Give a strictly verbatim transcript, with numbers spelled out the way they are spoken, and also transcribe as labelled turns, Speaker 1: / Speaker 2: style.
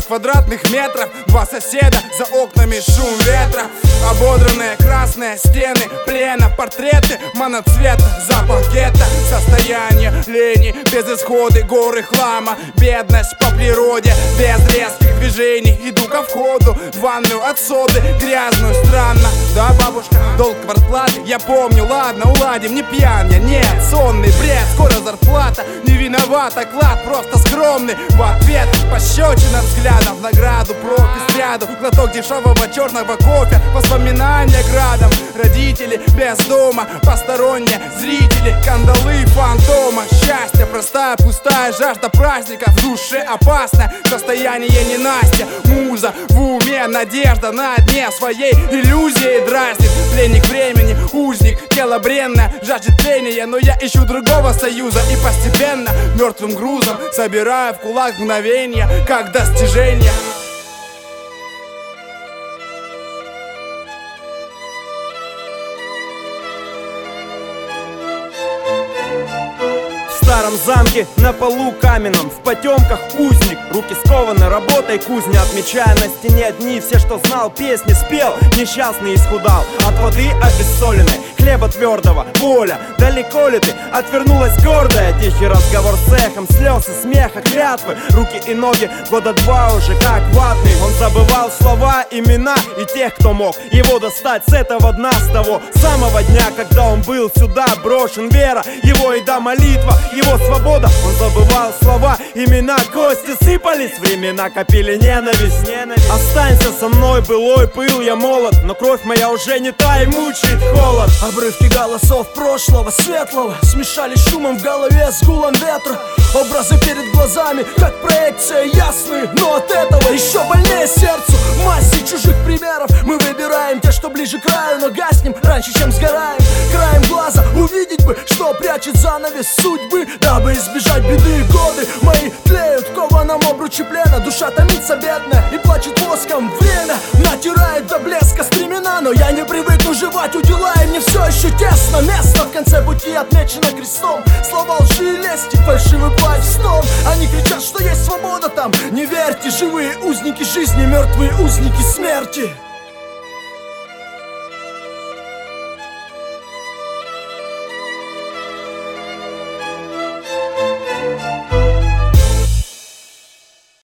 Speaker 1: квадратных метров, два соседа, за окнами шум ветра. Ободранные красные стены плена, портреты моноцвета, запах гетто, состояние лени, безысходы, горы хлама, бедность по природе, без резких движений. Иду ко входу, в ванную от соды, грязную, странно. Да, бабушка, долг квартплаты, я помню, ладно, уладим, не пьян я, нет, сонный бред, скоро зарплата, не виновата, клад просто скромный. В ответ пощечина взглядом, в награду пропись рядом, глоток дешевого черного кофе, воспоминания градом. Родители без дома, посторонние зрители, кандалы фантома. Счастье простая, пустая жажда праздника, в душе опасное состояние ненастья. Муза в уме, надежда на дне своей иллюзией дразнит. Пленник времени, узник, тело бренное, жаждет тления, но я ищу другого союза и постепенно мертвым грузом собираю в кулак мгновения, как достижение.
Speaker 2: В старом замке на полу каменном, в потемках узник, руки скованы работой кузня, отмечая на стене дни. Все, что знал, песни спел, несчастный исхудал от воды обессоленной, хлеба твердого, воля. Далеко ли ты? Отвернулась гордая. Тихий разговор с эхом, слез и смеха, клятвы. Руки и ноги года два уже как ватный. Он забывал слова, имена и тех, кто мог его достать с этого дна, с того самого дня, когда он был сюда брошен. Вера, его еда, молитва, его свобода. Он забывал слова, имена, кости сыпались, времена копили ненависть, ненависть. Останься со мной, былой пыл, я молод, но кровь моя уже не та и мучает холод.
Speaker 3: Обрывки голосов прошлого, светлого смешались шумом в голове с гулом ветра. Образы перед глазами, как проекция, ясные, но от этого еще больнее сердцу. В массе чужих примеров мы выбираем те, что ближе к краю, но гаснем раньше, чем сгораем. Краем глаза увидеть бы, что прячет занавес судьбы, дабы избежать беды. Годы мои тлеют в кованом обруче плена, душа томится бедная и плачет воском. Время натирает до блеска стремена, но я не привыкну жевать удила, и мне все еще тесно. Место в конце пути отмечено крестом. Слова лжи и лести, фальшивый плач снов. Они кричат, что есть свобода там. Не верьте, живые узники жизни, мертвые узники смерти.